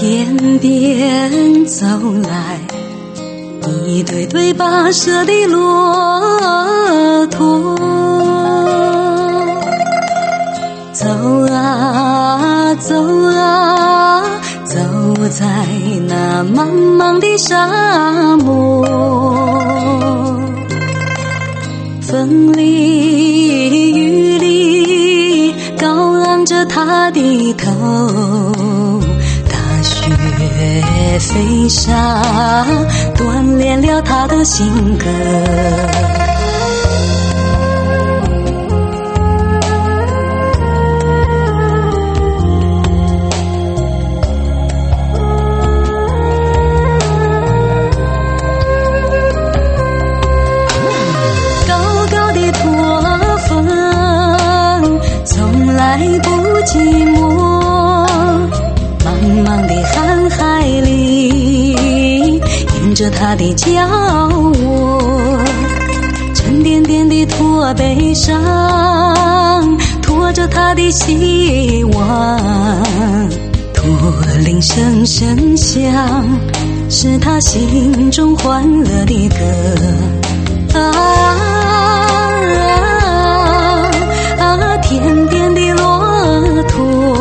天边走来一对对跋涉的骆驼，走啊走啊，走在那茫茫的沙漠，风里雨里高昂着他的头，大雪飞沙锻炼了他的性格。寂寞，茫茫的瀚海里，迎着他的脚窝，沉甸甸的驼背上，驮着他的希望，驼铃声声响，是他心中欢乐的歌。天边的骆驼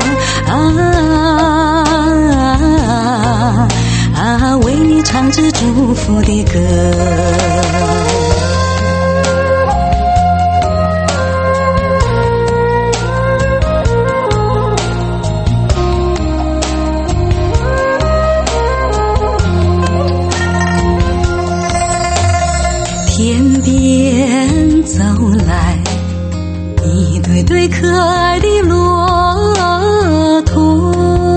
为你唱着祝福的歌。天边走来一对对可爱的骆驼，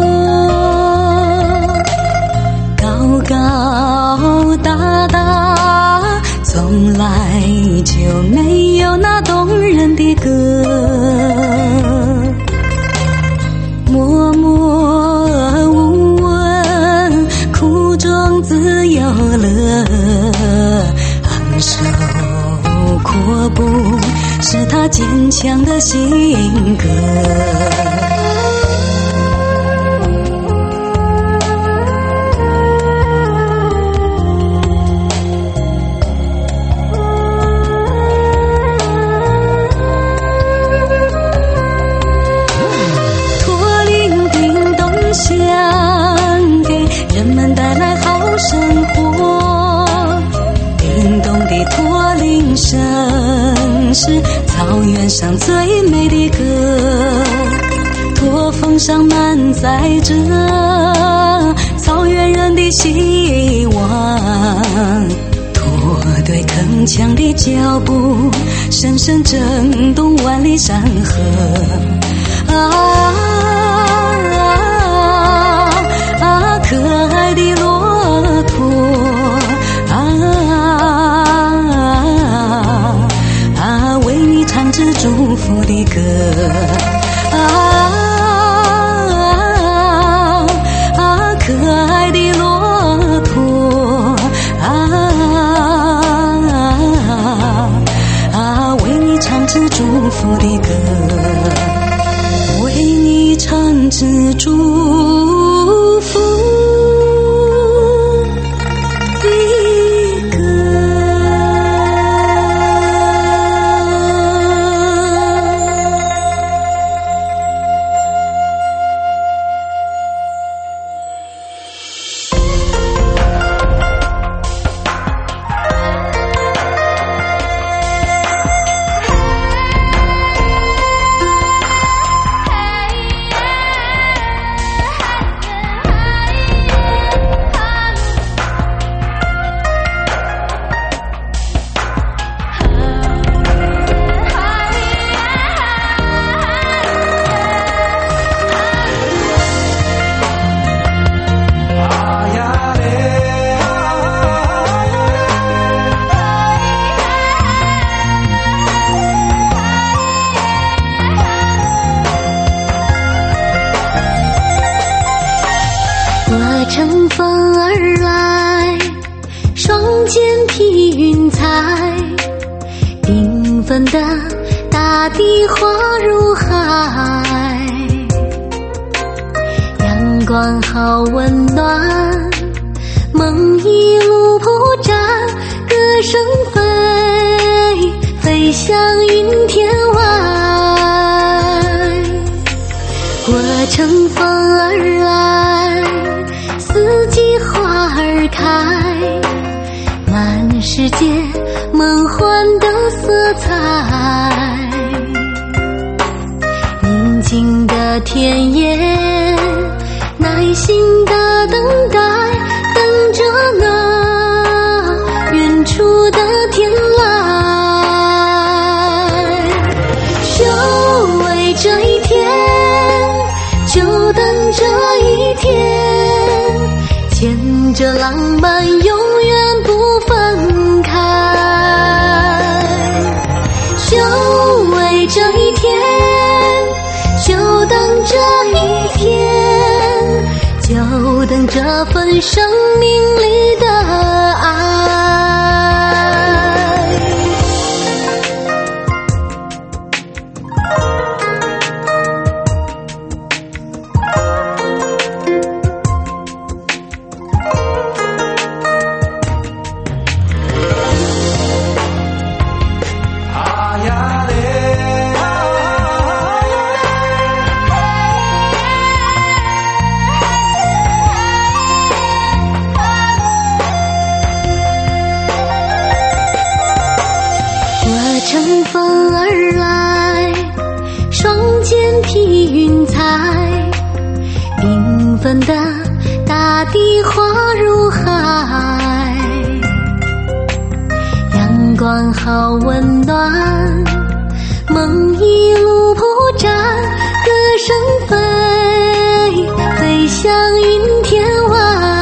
高高大大，从来就没有那动人的歌，默默无闻，苦中自有乐，昂首阔步是他坚强的性格。驼铃叮咚响，给人们带来好生活，叮咚的驼铃声是草原上最美的歌，驼峰上满载着草原人的希望，驼队铿锵的脚步深深震动万里山河。可爱的骆驼为你唱着祝福的歌。可爱的骆驼为你唱着祝福的歌，为你唱着祝福的歌。 我乘风而来，双肩披云彩，缤纷的大地花如海，阳阳光好温暖，梦一路铺展，歌声飞向云天外。过程风儿来，四季花儿开，满世界梦幻的色彩。宁静的田野，耐心的等待，等着那远处的天来。就为这一天，就等这一天，牵着浪漫永远不分开。就为这一天，就等这一天，就等这份生命里的爱。乘风而来，双肩披云彩，缤纷的大地花如海。阳光好温暖，梦一路铺展，歌声飞向云天外。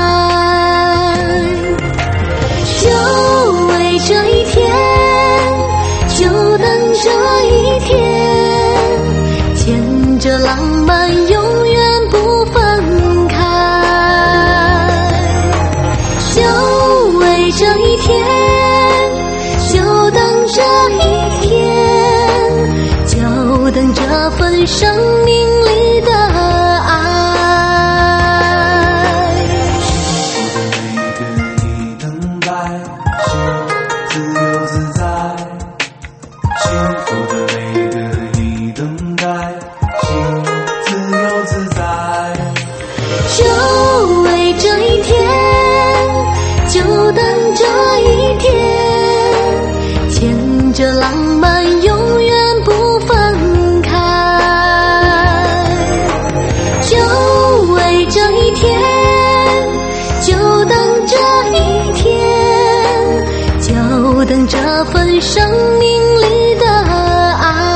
就为这一天，就等这一天，牵着浪漫永远不分开。就为这一天，就等这一天，就等这份生命里的爱。就为这一天，就等这一天，牵着浪漫永远不分开。就为这一天，就等这一天，就等这份生命里的爱。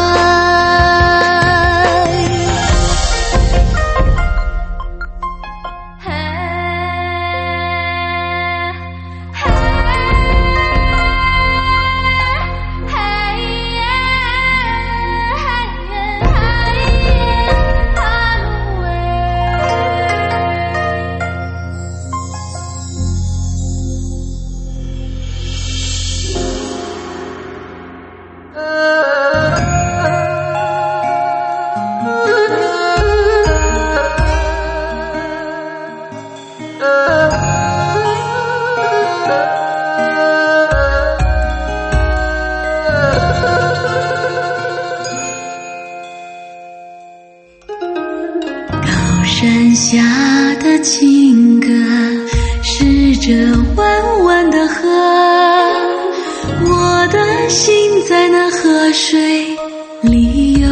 山下的情歌，是这弯弯的河，我的心在那河水里游。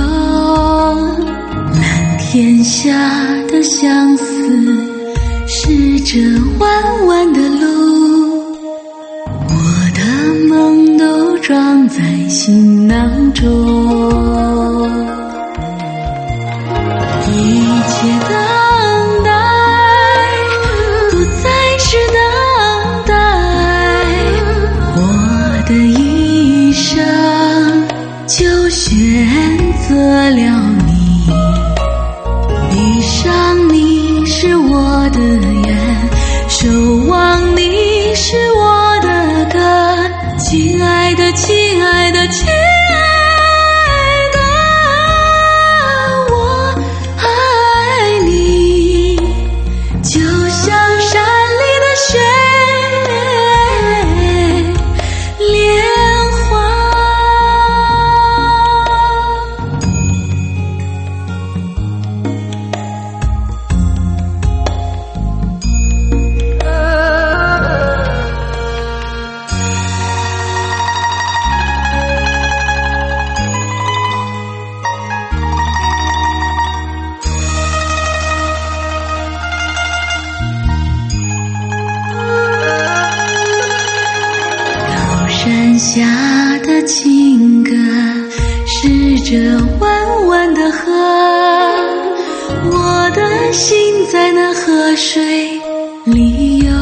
蓝天下的相思，是这弯弯的路，我的梦都装在行囊中。一切等待不再是等待，我的一生就选择了你。闭上你是我的眼，守望你是我的歌，亲爱的亲爱的亲爱下的情歌，是这弯弯的河，我的心在那河水里游。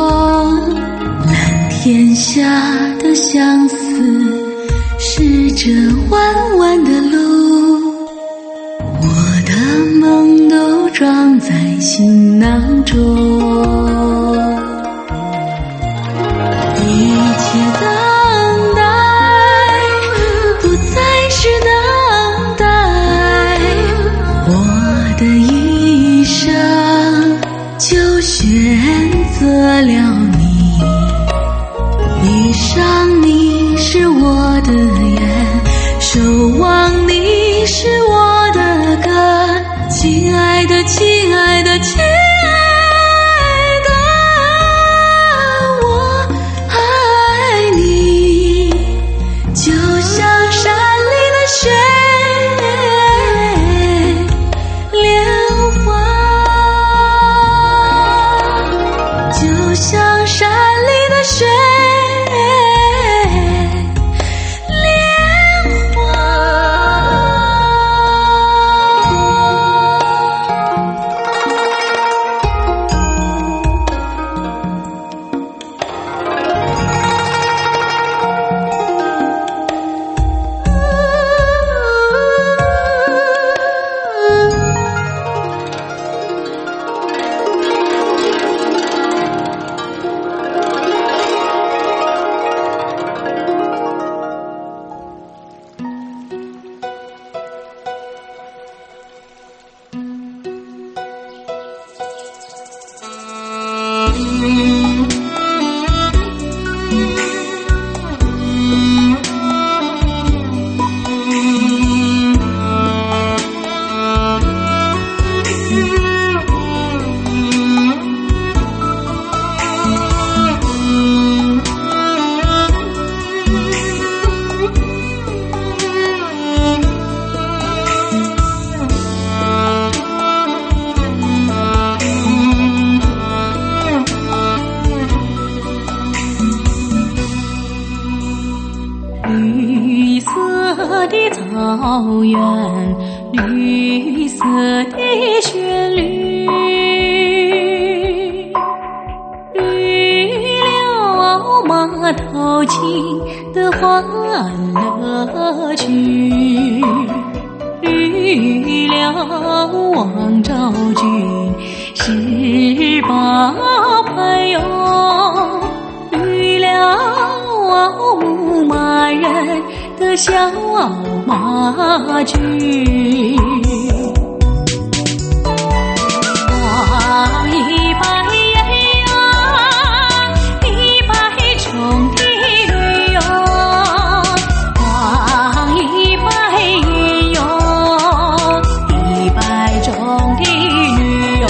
蓝天下的相思，是这弯弯的路，我的梦都装在行囊中。一切等待不再是等待，我的一生就选择了你，闭上你是我的眼，守望你是我的歌，亲爱的亲爱的亲爱的，我爱你，就像山里的雪莲花，就像山里的雪草原，绿色的旋律，绿了马头琴的欢乐曲，绿了王昭君18拍哟，绿了牧马人的小马驹，望一百雁呀，一百种的绿哟，望一百雁哟，一百种的绿哟，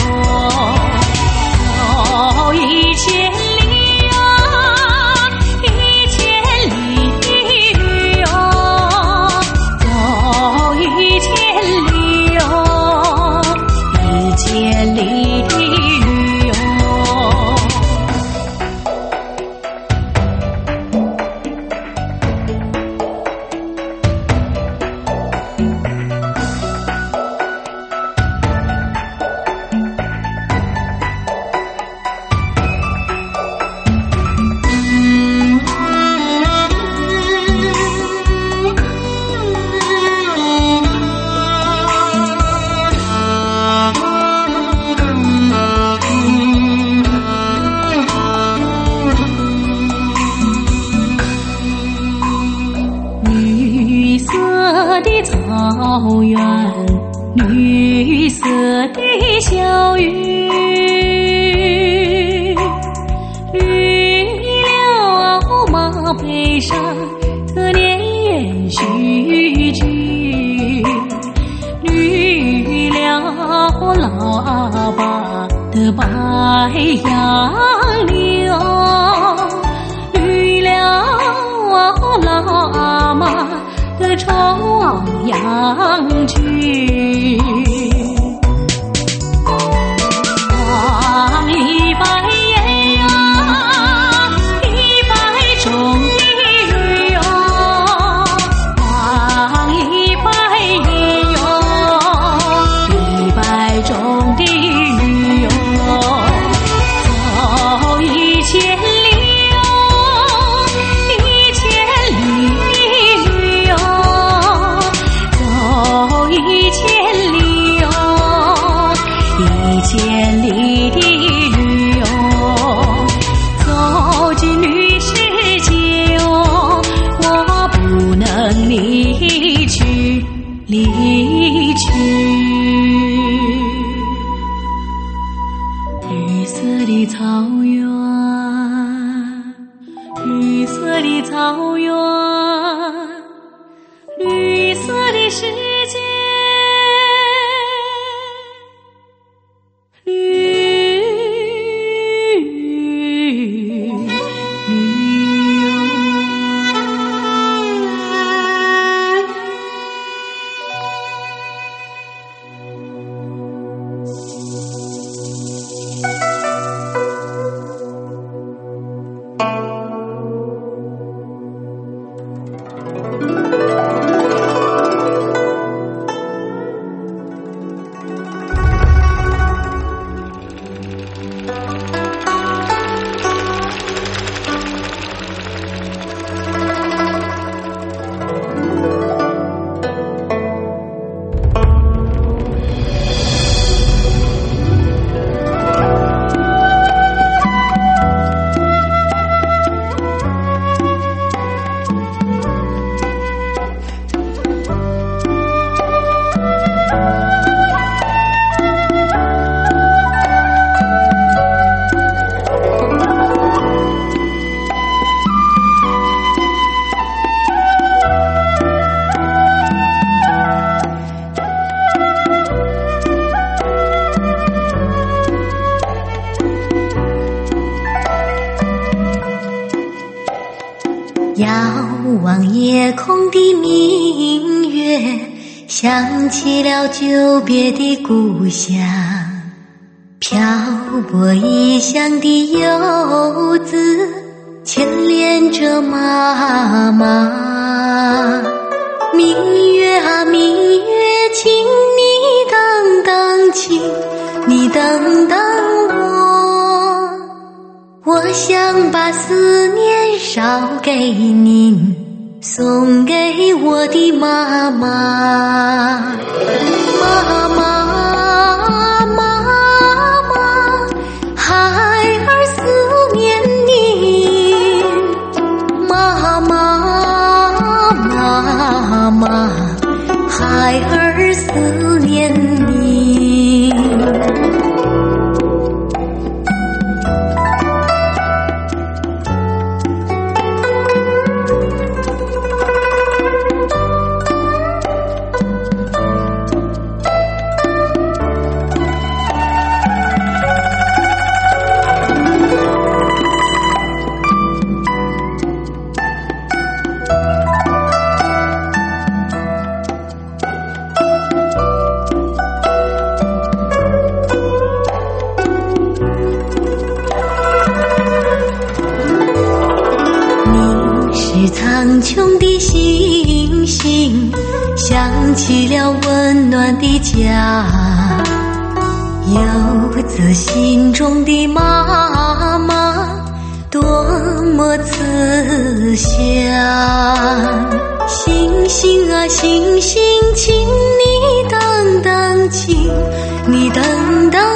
走1000里呀，1000里的绿哟，走1000里哟，1000里的绿哟。绿色的草原，绿色的小雨，绿了马背上的连续剧，绿了喇叭的白杨柳，绿了喇嘛的重阳曲，望一百雁呀，一百种的绿千里的旅哦，走进旅世界哦，我不能离去，离去。绿色的草原，绿色的草原，绿色的世界。 遥望夜空的明月，想起了久别的故乡。漂泊异乡的游子，牵连着妈妈。明月啊明月，请你等等，请你等等我想把思念捎给您，送给我的妈妈。妈妈，妈妈，孩儿思念你。妈妈，妈妈，孩儿思念你。苍穹的星星，想起了温暖的家，游子心中的妈妈，多么慈祥。星星啊星星，请你等等，请你等等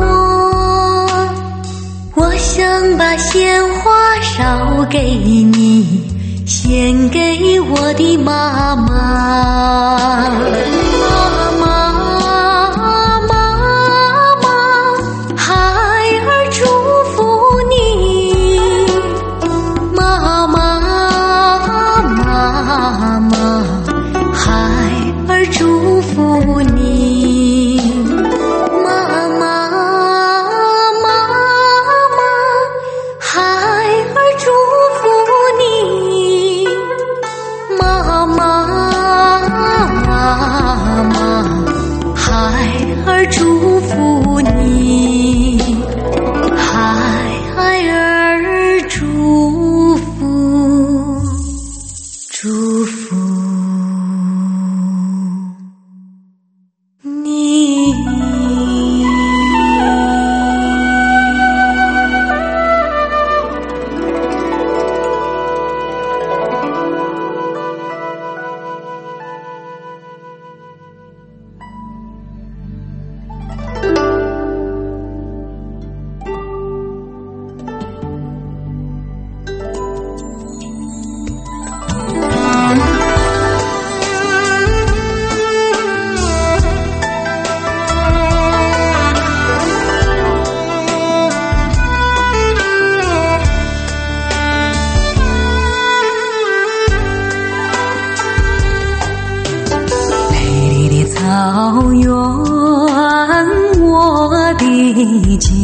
我想把鲜花捎给你，献给我的妈妈。妈妈，妈妈，孩儿祝福你。妈妈，妈妈，孩儿祝福你。妈妈，妈妈，孩儿祝福你。妈妈，妈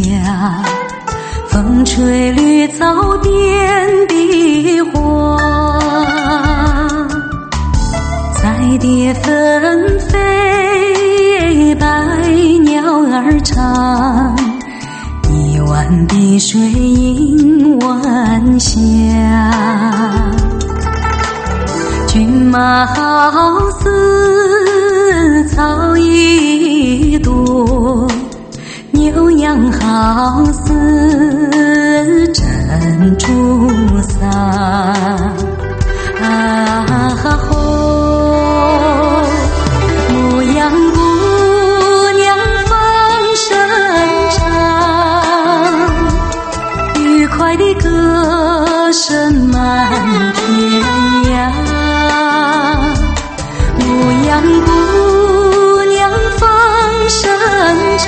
风吹绿草甸的花，彩蝶纷飞，百鸟儿唱，一湾碧水映晚霞。骏马好似草一朵，牛羊好似珍珠撒。啊吼，牧羊姑娘放声唱，愉快的歌声满天涯。牧羊姑娘放声唱，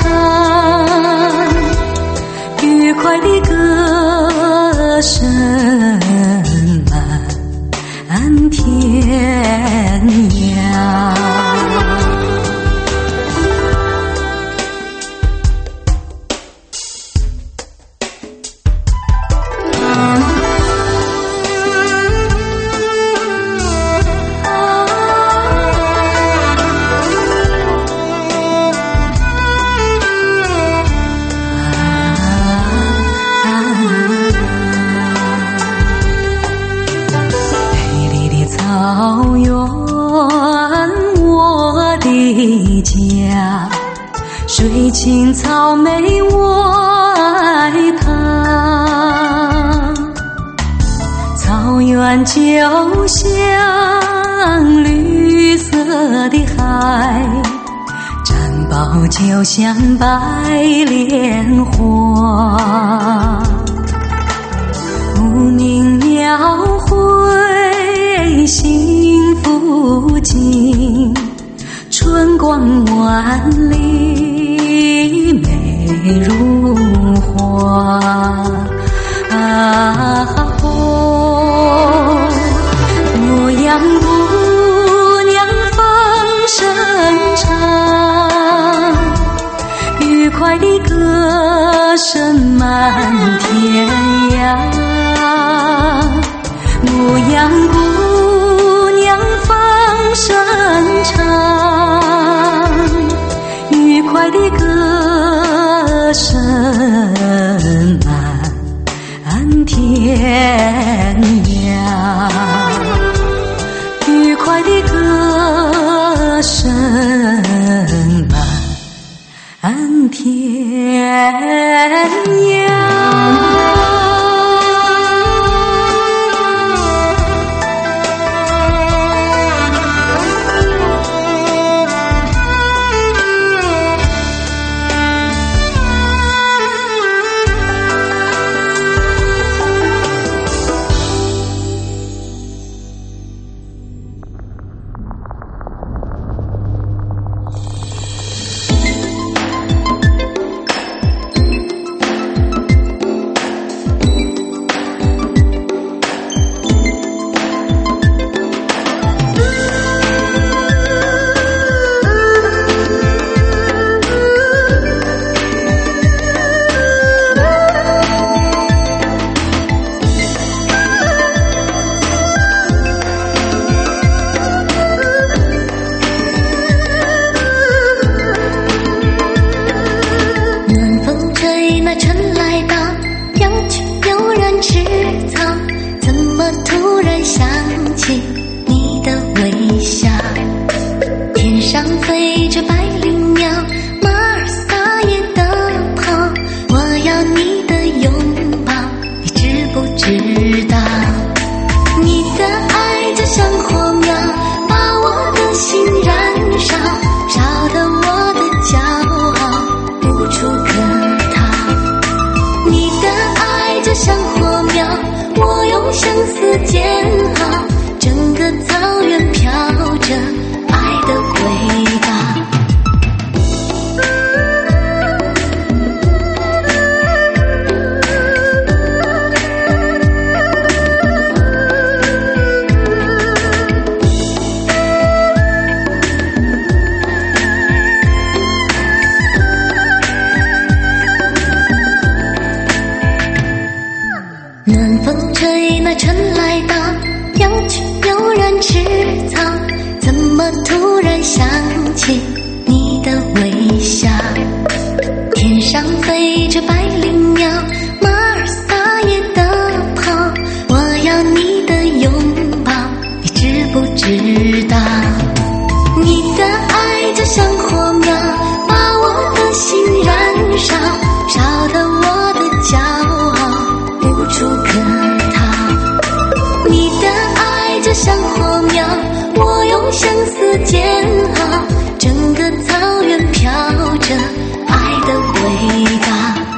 愉快的歌声满天涯。草原，我的家，水青草莓我爱它。草原就像绿色的海，毡包就像白莲花。牧民描绘幸福景，春光万里美如画。啊吼，牧羊姑娘放声唱，愉快的歌声满天涯。牧羊姑娘放声唱，愉快的歌声满天涯，愉快的歌声满天涯。 相思间啊，整个草原飘着爱的味道。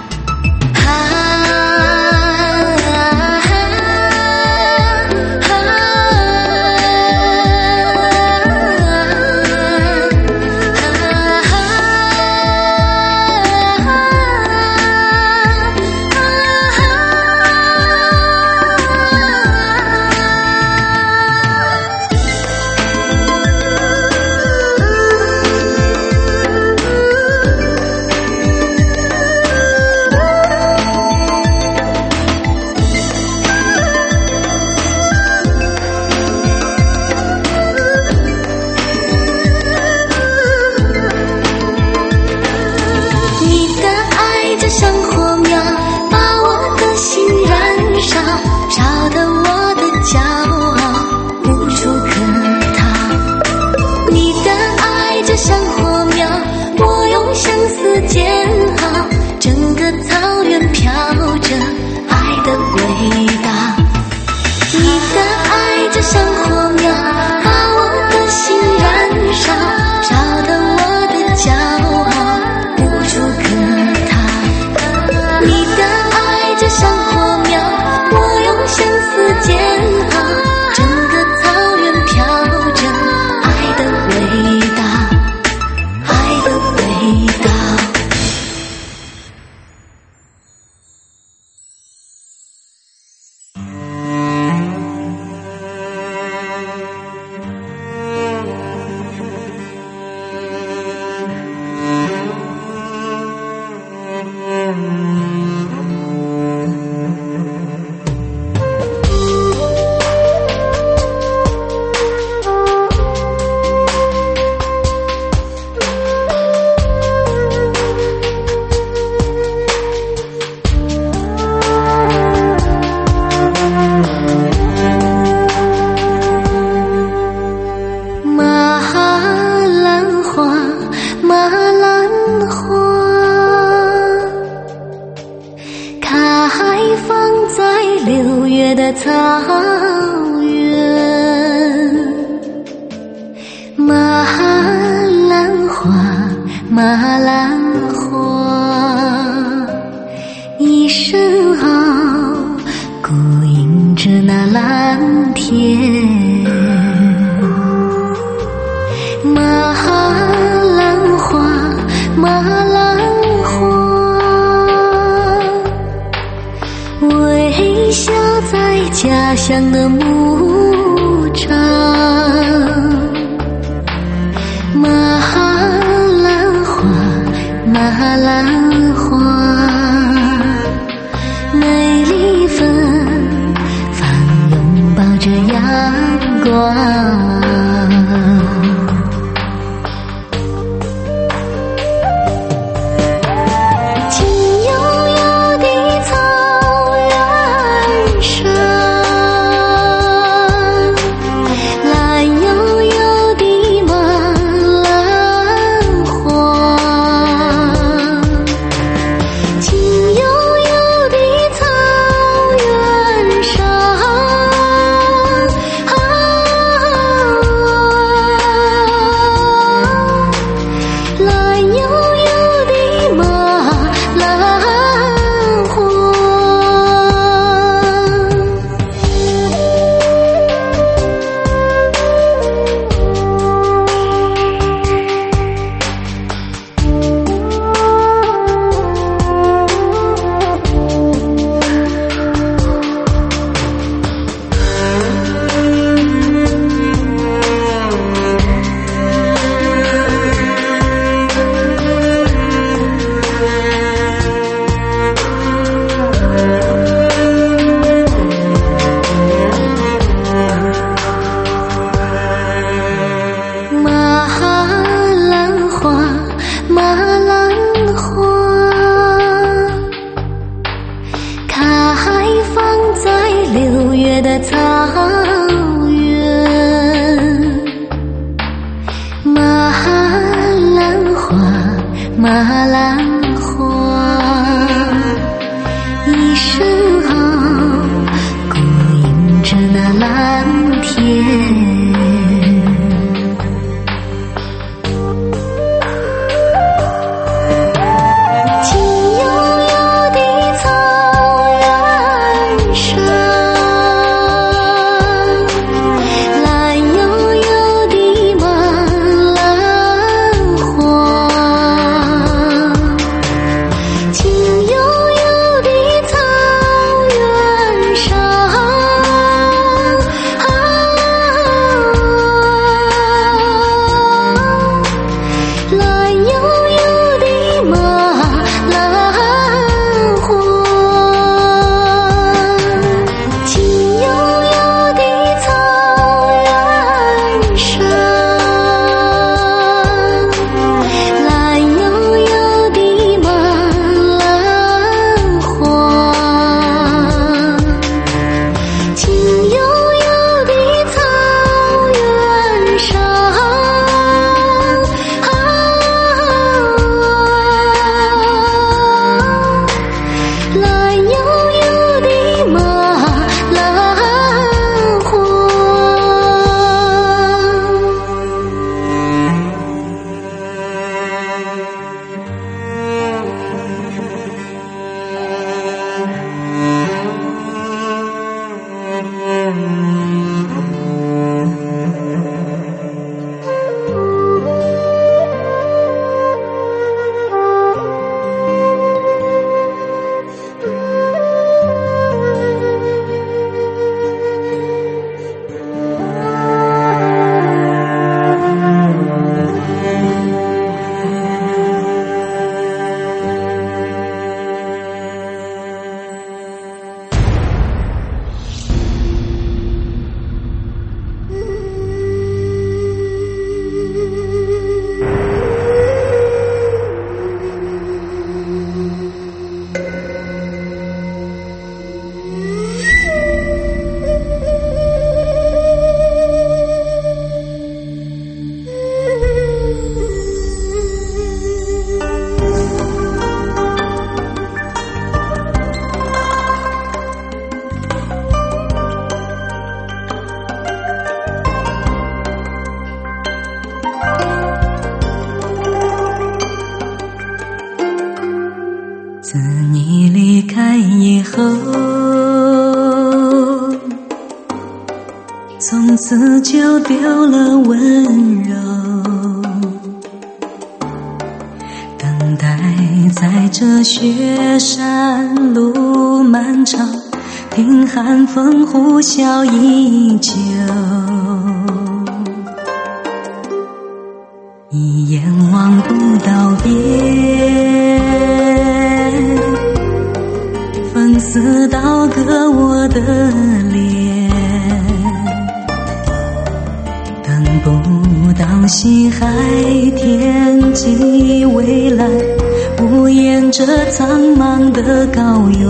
草原，马兰花，马兰花，一身傲，孤迎着那蓝天。马兰花，马兰花，微笑在家乡的牧场。马兰花，马兰花，美丽芬芳拥抱着阳光。草原，马兰花，马兰花，一身傲，孤迎着那蓝天。 你离开以后，从此就丢了温柔，等待在这雪山路漫长，听寒风呼啸依旧，一眼望不到边，风似刀割我的脸，等不到西海天际蔚蓝，无言这苍茫的高原。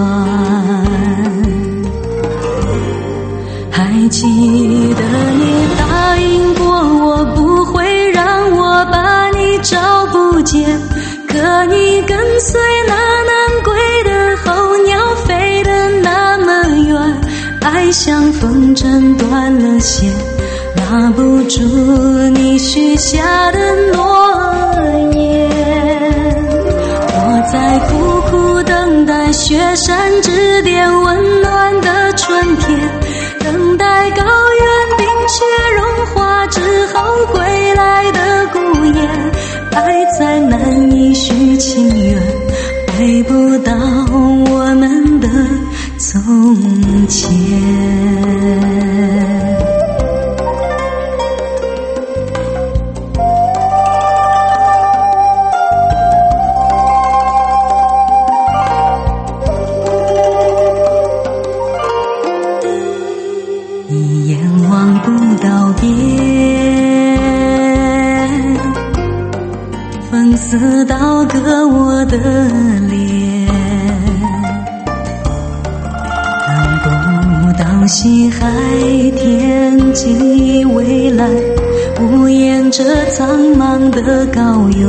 还记得你答应过我，不会让我把你找不见，可你跟随那南归的候鸟飞得那么远，爱像风筝断了线，拉不住你许下的诺言。我在苦苦等待雪山之巅温暖的春天，等待高原冰雪融化之后归来的孤雁，爱在难以续情缘，回不到我们的从前。一眼望不到边，风似刀割我的脸，等不到西海天际蔚蓝，无言这苍茫的高原。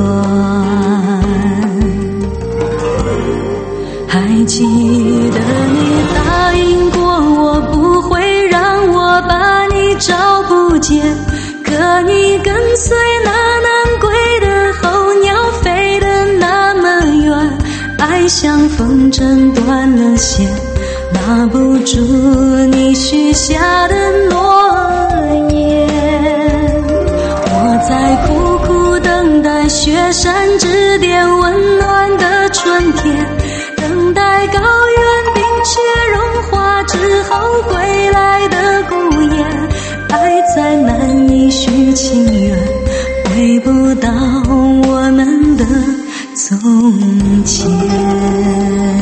还记得你答应过我，不会让我把你找不见，可你跟随那南归的候鸟飞得那么远，爱像风筝断了线，拉不住你许下的诺言。我在苦苦等待雪山之巅温暖的春天，等待高原冰雪融化之后归来的孤雁，爱在难以续情缘，回不到我们的从前。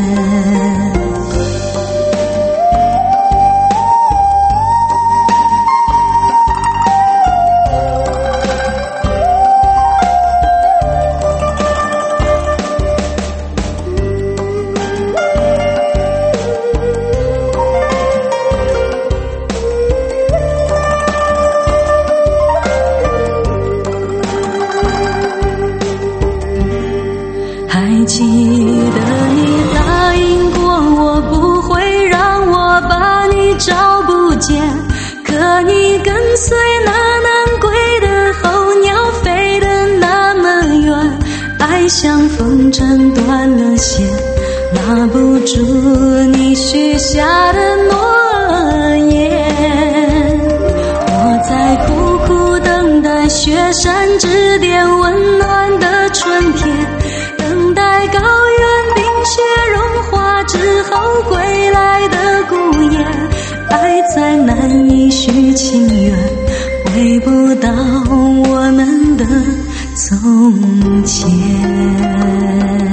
还记得你答应过我，不会让我把你找不见，可你跟随那南归的候鸟飞得那么远，爱像风筝断了线，拉不住你许下的诺言。我在苦苦等待雪山之巅温暖的春天，等待高原冰雪融化之后归来的孤雁，爱在难以续情缘，回不到我们的从前。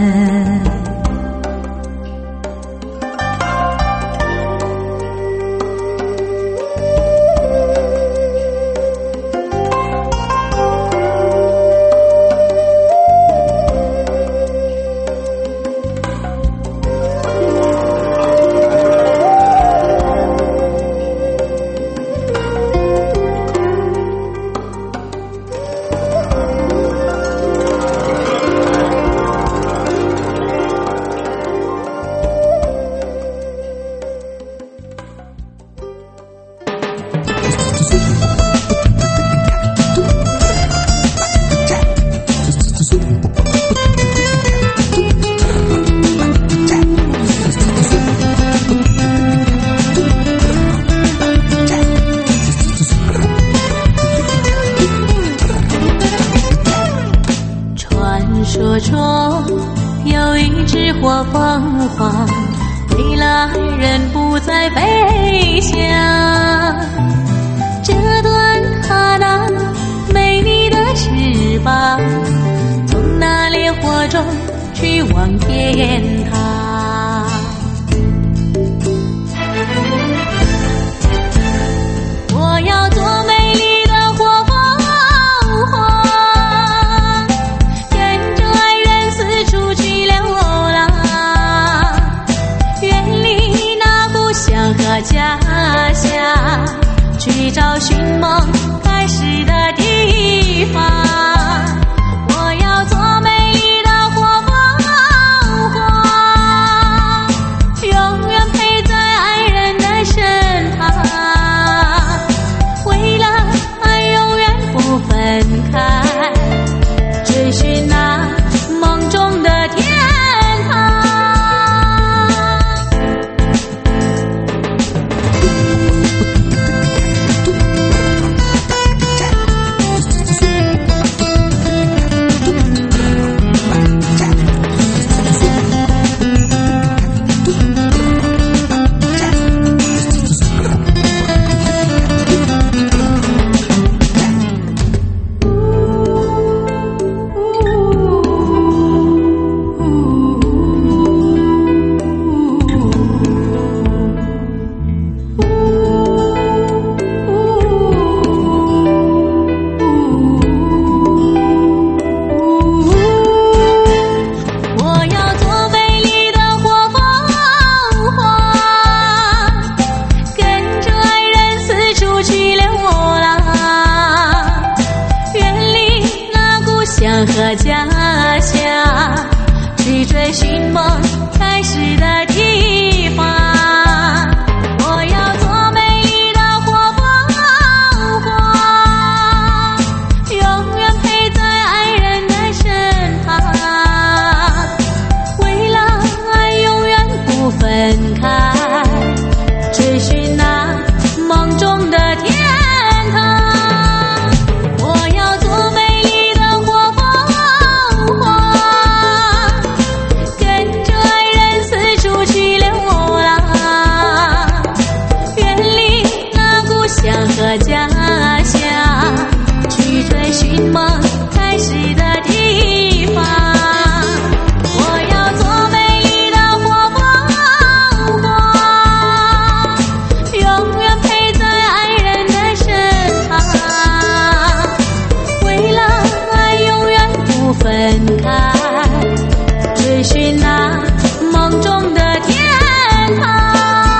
慌，为了爱人不再飞翔。折断它那美丽的翅膀，从那烈火中去往天堂。我要做美丽的火凤凰，跟着爱人四处去流浪，远离那故乡和家乡，去找寻梦开始的地方。我要做美丽的火凤凰，永远陪在爱人的身旁，为了爱永远不分开，追寻那梦中的天堂。和家乡，去追寻梦开始的地方。我要做美丽的火凤凰，永远陪在爱人的身旁，为了爱永远不分开，追寻那梦中的天堂。和家乡，去追寻梦开始的地方。我要做美丽的火凤凰，永远陪在爱人的身旁，为了爱永远不分开，追寻那梦中的天堂。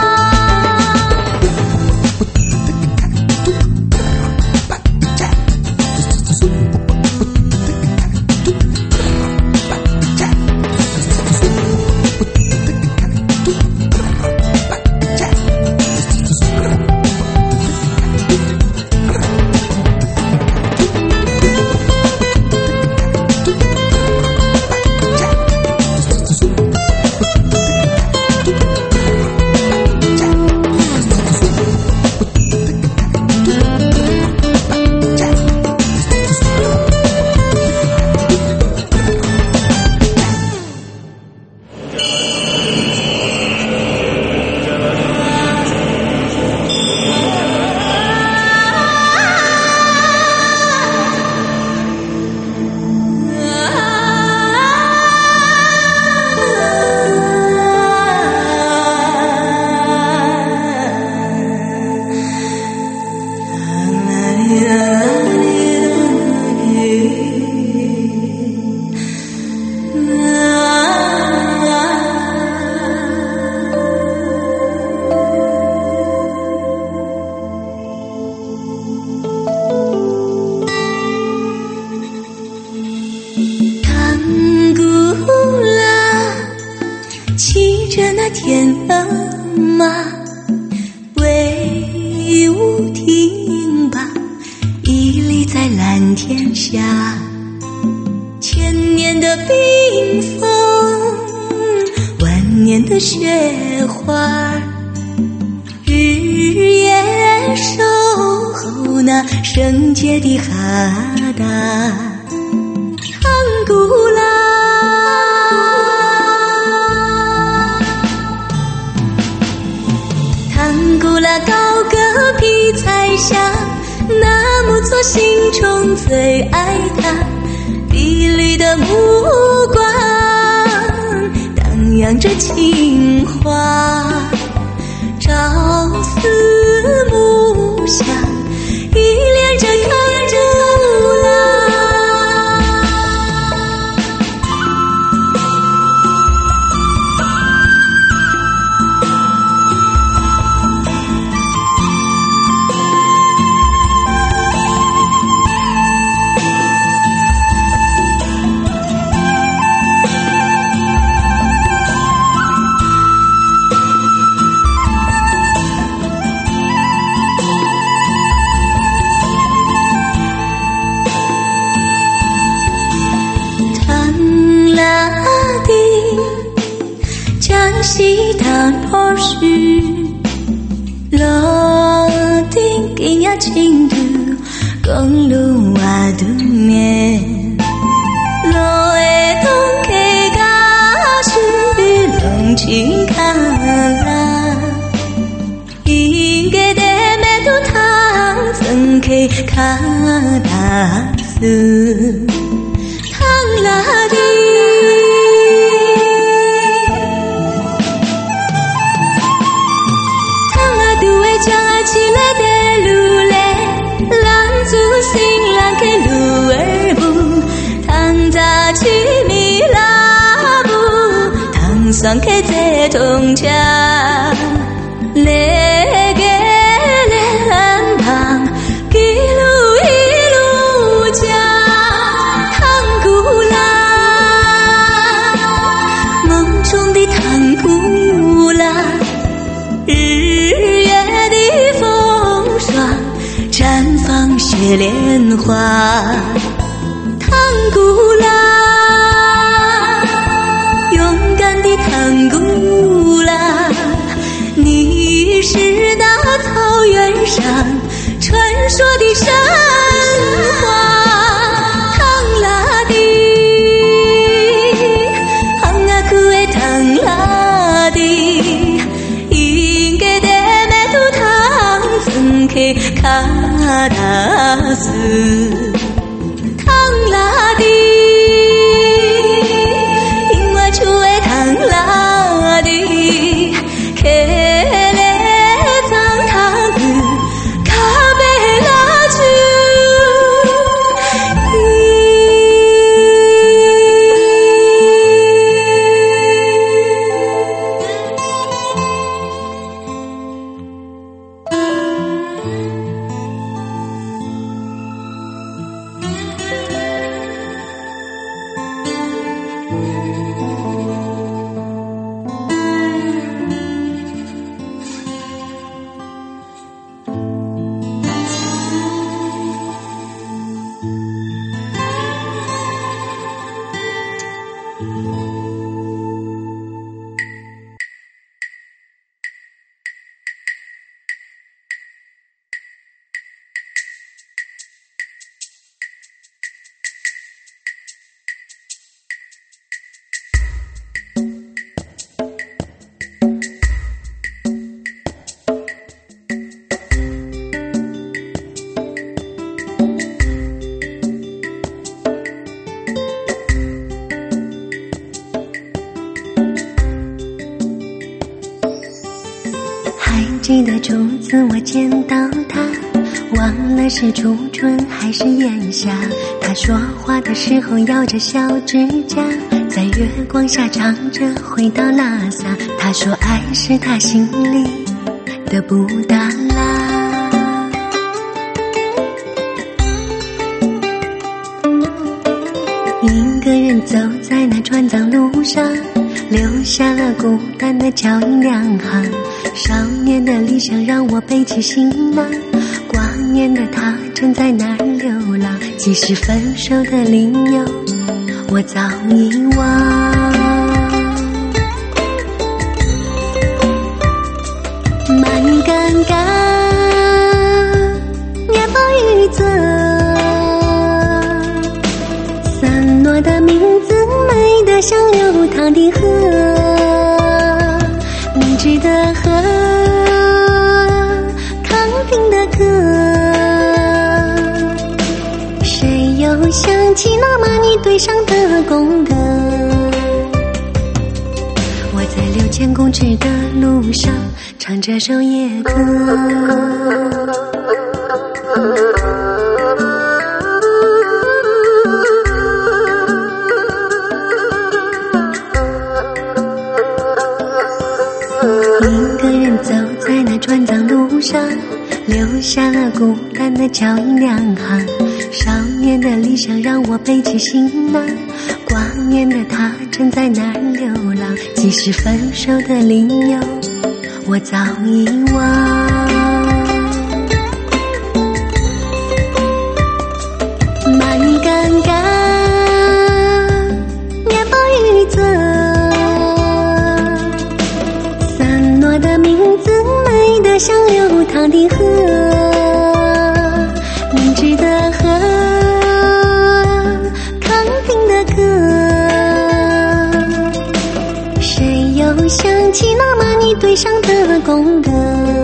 天鹅马威武挺拔，屹立在蓝天下。千年的冰封，万年的雪花，日夜守候那圣洁的哈达唐古拉。 那高戈劈彩霞，那木错心中最爱他，碧绿的目光荡漾着情话，朝思暮想，依恋着看着路啦。西塘坡须落定给呀青土公路啊对面落的东给嘎须龙青卡拉应该的没都汤曾给卡达斯汤拉的起来的路嘞，拦住新郎给路儿不，唐扎起米拉布，唐桑给在东家，嘞给嘞旁，一路一路家，唐古拉，梦中的唐古拉，日月的风霜绽放雪莲花，唐古拉，勇敢的唐古拉，你是那草原上传说的神话，唐拉的，昂啊酷诶唐拉的。卡达斯唐拉的，因为出为唐拉的，克勒藏唐子卡贝拉珠。记得初次我见到他，忘了是初春还是炎夏。他说话的时候咬着小指甲，在月光下唱着回到拉萨。他说爱是他心里的布达拉。一个人走在那川藏路上，留下了孤单的脚印两行。少年的理想让我背起行囊，挂念的他正在那儿流浪。即使分手的理由我早遗忘，慢尴尬年报一则，散落的名字美得像流淌的河，明知的河路上，唱这首夜歌。一个人走在那川藏路上，留下了孤单的脚印两行。少年的理想让我背起行囊，挂念的他正在那儿流浪。即使分手的理由我早遗忘，慢干干面包雨泽，散落的名字美得像流淌的河，明知的河，康定的歌，谁又想起那么你对上的宫歌？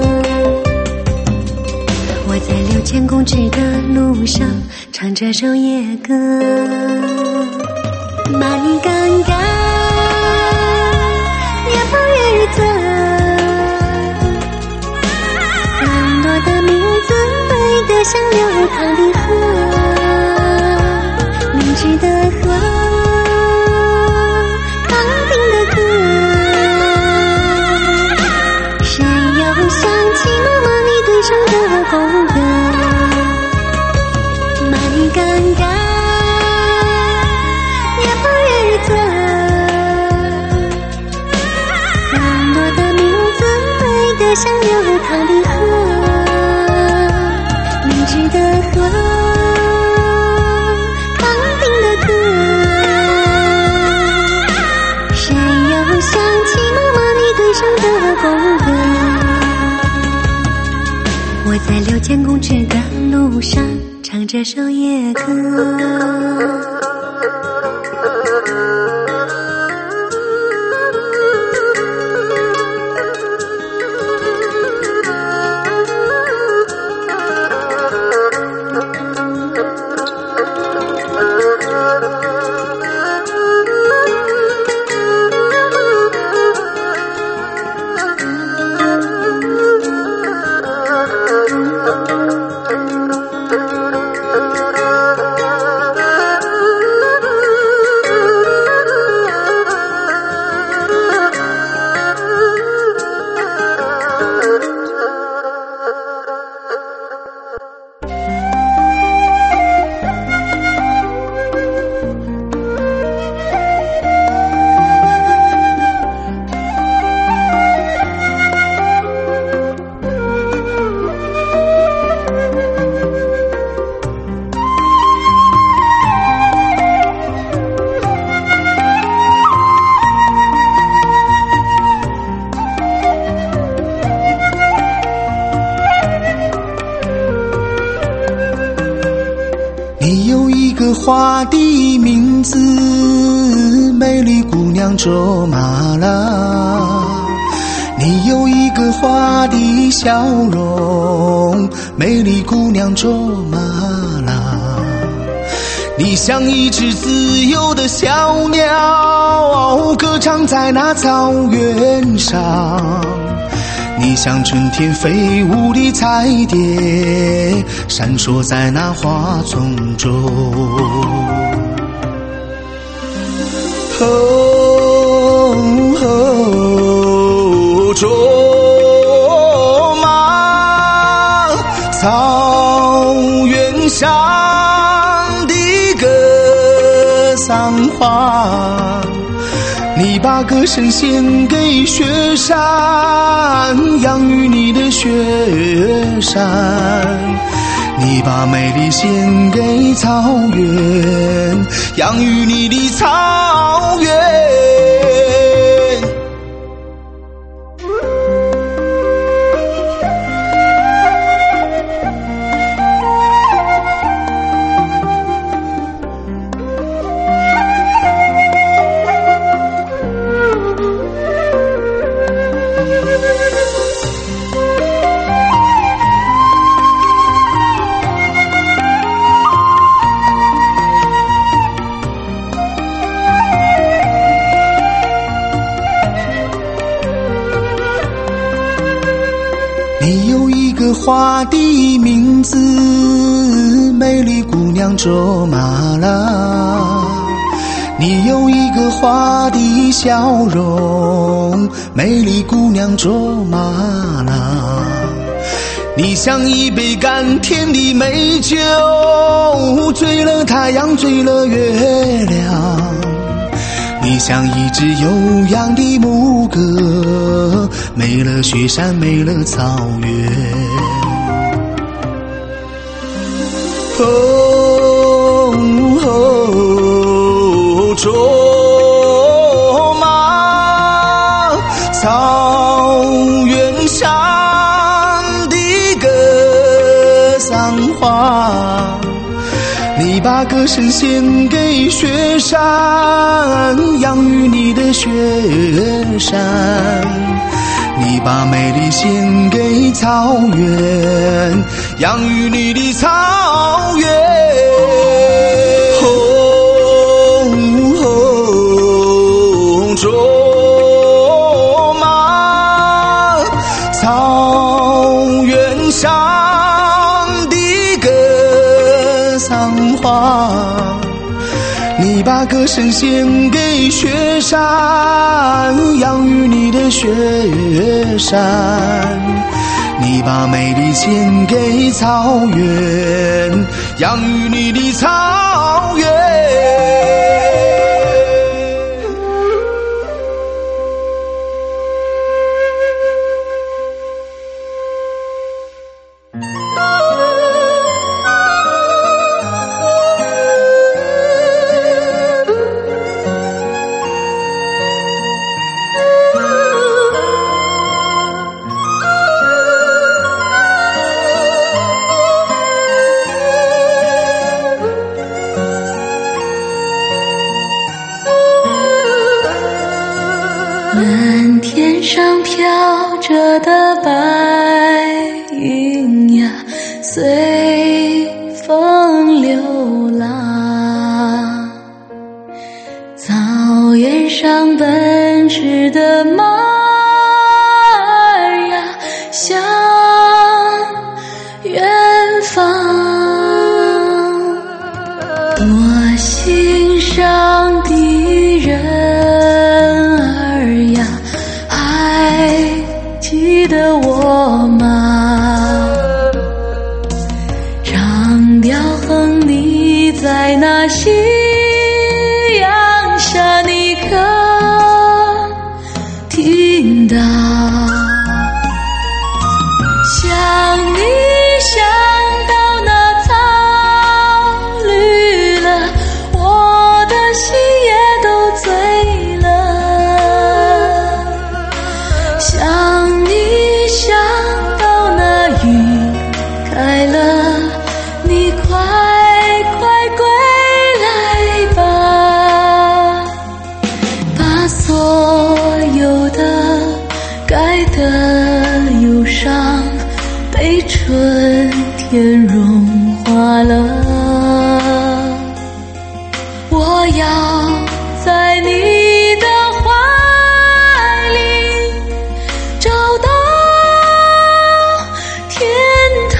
我在6000公尺的路上，唱这首夜歌。慢干干面包雨泽，散落的名字美得像流淌的河，明知的河，康定的歌，谁又想起那么你对上的宫歌？慢干干面包雨泽，散落的名字美得像流淌的河，明知的河，康定的歌，谁又想起那么你对上的宫歌？我在6000公尺的路上，唱这首夜歌。 你有一个花的名字，美丽姑娘卓玛拉。你有一个花的笑容，美丽姑娘卓玛拉。你像一只自由的小鸟，歌唱在那草原上。你像春天飞舞的彩蝶，闪烁在那花丛中。卓玛，草原上的格桑花，你把歌声献给雪山，养育你的雪山。你把美丽献给草原，养育你的草原。 你有一个花的名字，美丽姑娘卓玛拉。你有一个花的笑容，美丽姑娘卓玛拉。你像一杯甘甜的美酒，醉了太阳，醉了月亮。你像一只悠扬的牧歌，美了雪山，美了草原。卓玛，草原上的歌桑花，你把歌声献给雪山，养育你的雪山。你把美丽献给草原，养育你的草原。卓玛，草原上的歌桑花，你把歌声献给雪山，养育你的雪山。你把美丽献给草原，养育你的草原。 满天上飘着的白云呀，随风流浪。草原上奔驰的马儿呀，向远方。我心上的人儿呀，还记得我吗？长调哼你在那夕阳下，你可听到？想你想到那草绿了，我的心也都醉了。想你想到那雨开了，你快快归来吧，把所有的该的忧伤被春天融化了。我要在你的怀里找到天堂。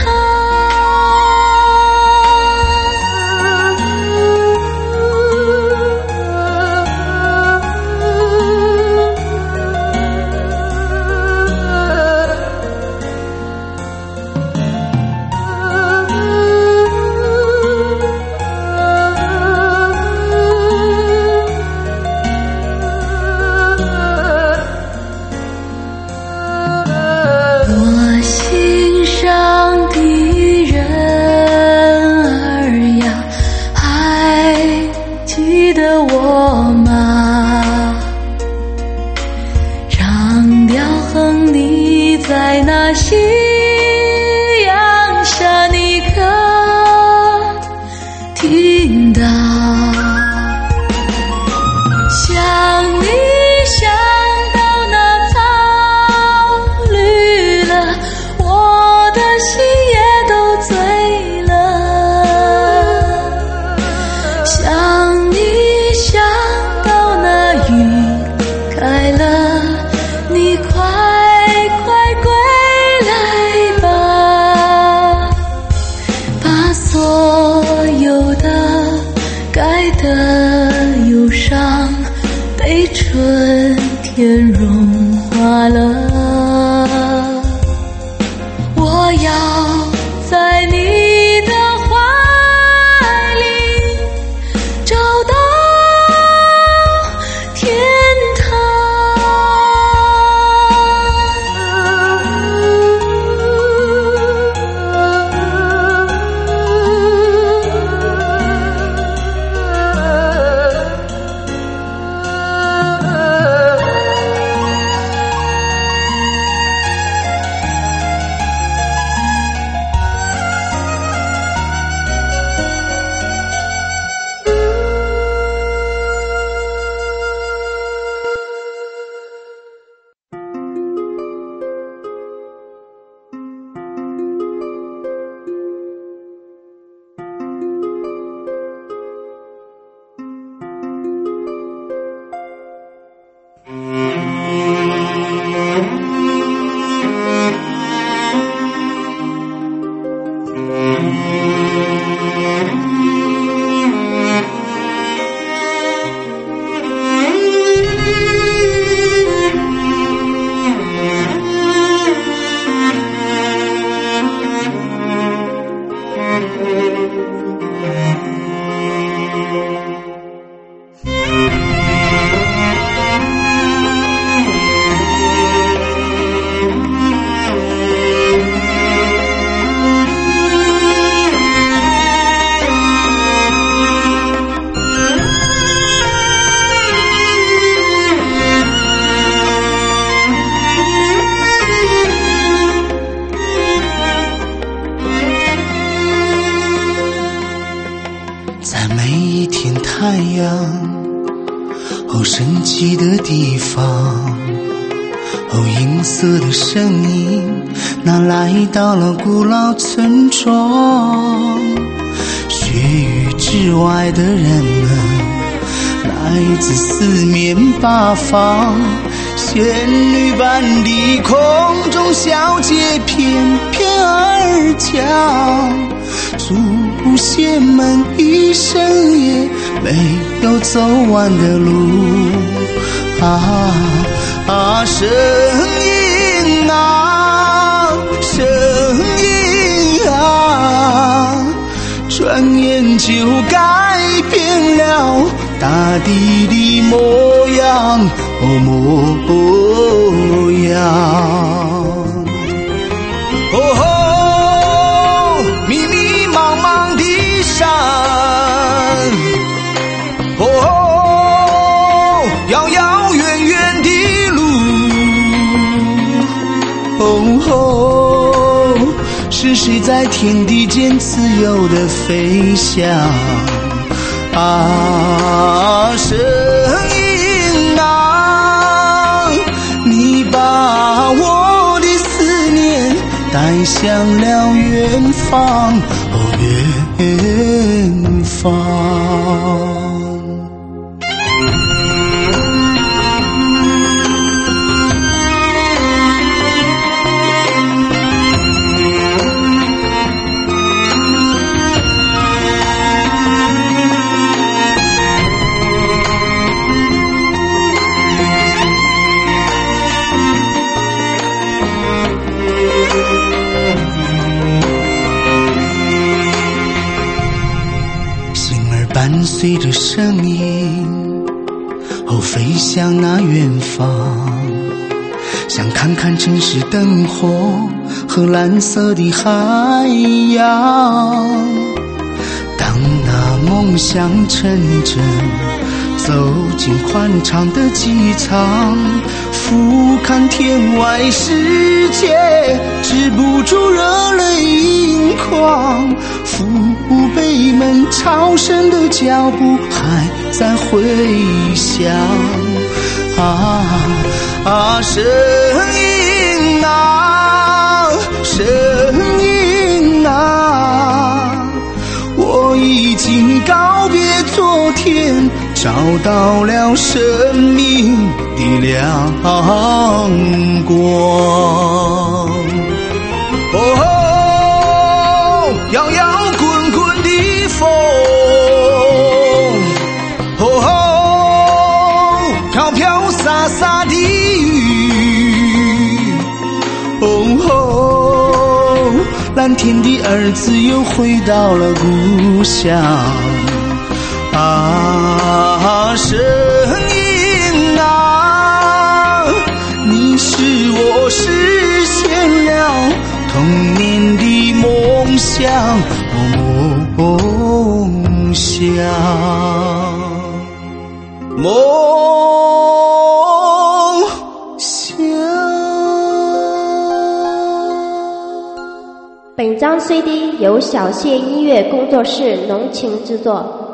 神奇的地方，银色的声音，那来到了古老村庄。雪域之外的人们，来自四面八方，仙女般的空中小姐翩翩而降。祖先们一生也没有走完的路声音啊，声音啊，转眼就改变了大地的模样，模样。密密茫茫的山，遥遥远远的路，是谁在天地间自由地飞翔声音啊，你把我的思念带向了远方，远方。伴随着声音飞向那远方，想看看城市灯火和蓝色的海洋。当那梦想成真，走进宽敞的机场，俯瞰天外世界，止不住热泪盈眶。父辈们超生的脚步还在回响声音啊，声音啊，我已经告别昨天，找到了生命的亮光。摇摇滚滚的风，飘飘洒洒的雨，蓝天的儿子又回到了故乡声音啊，你是我实现了童年的梦想，梦想。 本张 CD 由小谢音乐工作室浓情制作。